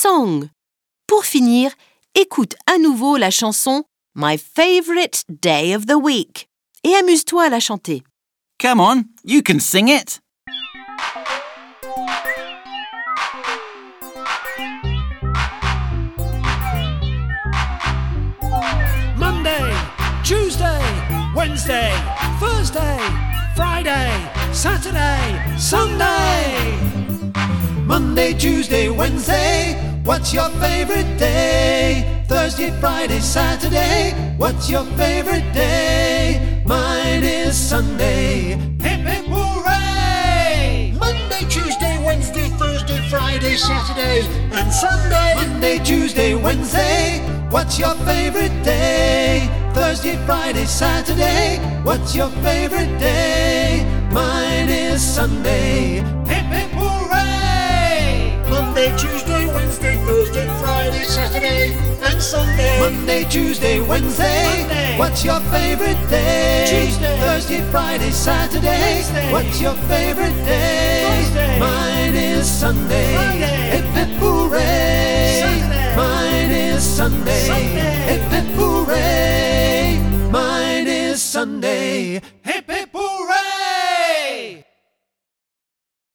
song. Pour finir, écoute à nouveau la chanson My Favorite Day of the Week et amuse-toi à la chanter. Come on, you can sing it. Monday, Tuesday, Wednesday, Thursday, Friday, Saturday, Sunday. Monday, Tuesday, Wednesday, what's your favorite day? Thursday, Friday, Saturday, what's your favorite day? Mine is Sunday. Hip hip hooray! Monday, Tuesday, Wednesday, Thursday, Friday, Saturday, and Sunday. Monday, Tuesday, Wednesday, what's your favorite day? Thursday, Friday, Saturday, what's your favorite day? Mine is Sunday. Hip hip hooray! Monday, Tuesday, Wednesday, Thursday, Friday, Saturday, and Sunday. Monday, Tuesday, Wednesday, what's your favorite day? Tuesday. Thursday, Friday, Saturday, Wednesday. what's your favorite day? Thursday. Mine is Sunday.